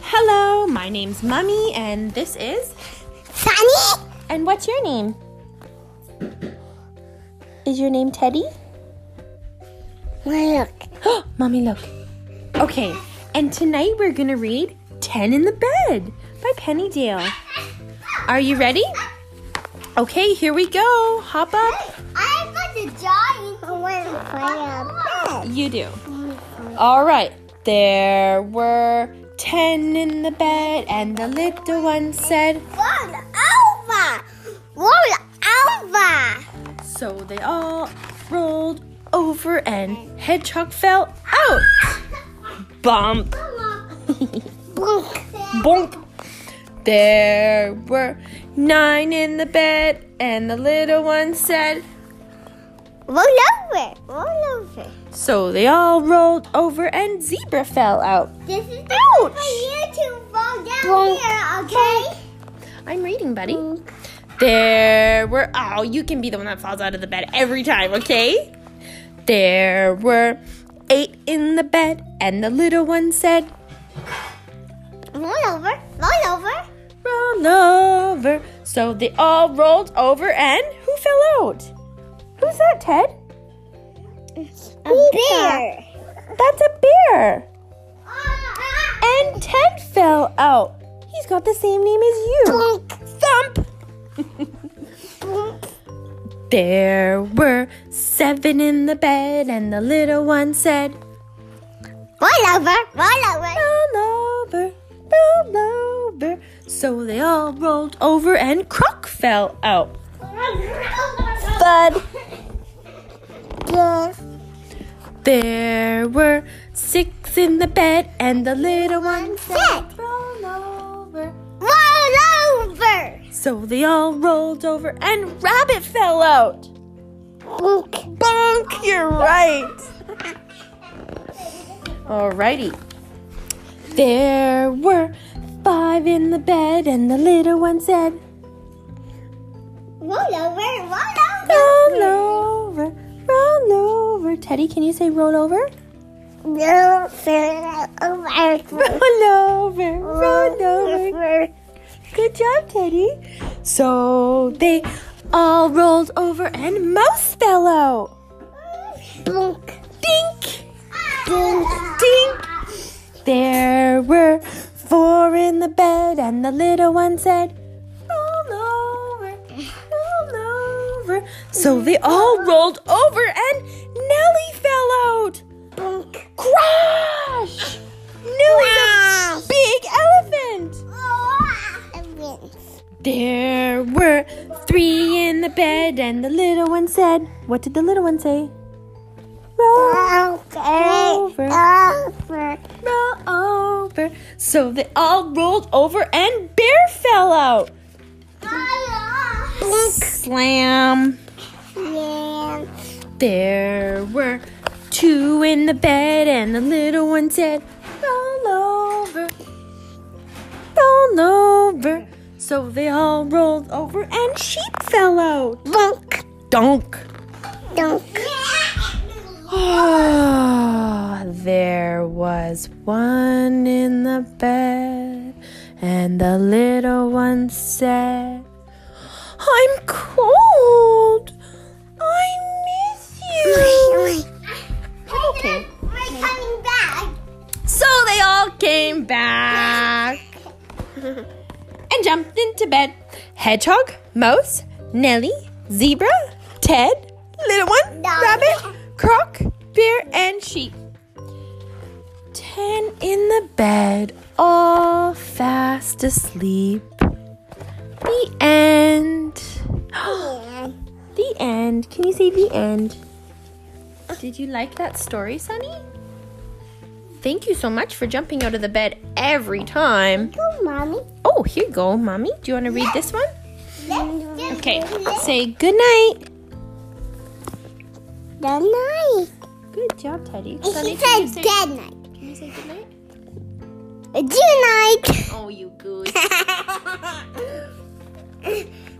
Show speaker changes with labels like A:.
A: Hello, my name's Mummy, and this is
B: Sunny.
A: And what's your name? Is your name Teddy?
B: Look.
A: Mommy, look. Okay, and tonight we're gonna read 10 in the Bed by Penny Dale. Are you ready? Okay, here we go. Hop up.
B: I got the giant. I want to play a bed.
A: You do. All right. There were 10 in the bed, and the little one said,
B: Roll over. Roll over.
A: so they all rolled over, and Hedgehog fell out. Bump.
B: Boom.
A: Bonk. There were 9 in the bed, and the little one said,
B: Roll over. Roll over.
A: so they all rolled over, and Zebra fell out.
B: This is
A: Ouch.
B: for you to fall down here, okay?
A: I'm reading, buddy. There were, you can be the one that falls out of the bed every time, okay? There were 8 in the bed, and the little one said,
B: Roll over. Roll over.
A: roll over. So they all rolled over, and who fell out? Who's that, Ted?
B: A bear.
A: That's a bear. And Ted fell out. He's got the same name as you. Thump. There were 7 in the bed, and the little one said,
B: Roll over. Roll over.
A: roll over, roll over. So they all rolled over, and Croc fell out. Thud.
B: Yeah.
A: There were 6 in the bed, and the little one said,
B: Sit.
A: roll over.
B: Roll over.
A: So they all rolled over, and Rabbit fell out.
B: Book.
A: Bonk, you're right. Alrighty. There were 5 in the bed, and the little one said,
B: Roll over.
A: roll over, roll over. Teddy, can you say roll over?
B: Roll over.
A: Roll over, roll over. Good job, Teddy. So they all rolled over, and Mouse fell out.
B: Book.
A: Dink, dink. There were 4 in the bed, and the little one said, roll over, roll over. So they all rolled over, and Nellie fell out.
B: Book.
A: Crash! Nellie's a big elephant. There were 3 in the bed, and the little one said, what did the little one say? Roll roll over. So they all rolled over, and Bear fell out. Slam.
B: Yeah.
A: There were 2 in the bed, and the little one said, roll over, roll over. So they all rolled over, and Sheep fell out.
B: Book.
A: Donk.
B: Dunk.
A: There was 1 in the bed, and the little one said, I'm cold. I miss you. Okay.
B: We're coming back.
A: So they all came back and jumped into bed. Hedgehog, Mouse, Nellie, Zebra, Ted, Little One, Rabbit, Croc, Bear, and Sheep. 10 in the bed, all fast asleep. The end. The end. Can you say the end? Did you like that story, Sunny? Thank you so much for jumping out of the bed every time.
B: Go, Mommy.
A: Oh, here you go, Mommy. Do you want to read this one? Okay.
B: Let's
A: Say good night.
B: Good night.
A: Good job, Teddy.
B: She
A: Sunny,
B: said good night.
A: Can you say good night?
B: Good night.
A: Oh, you goose.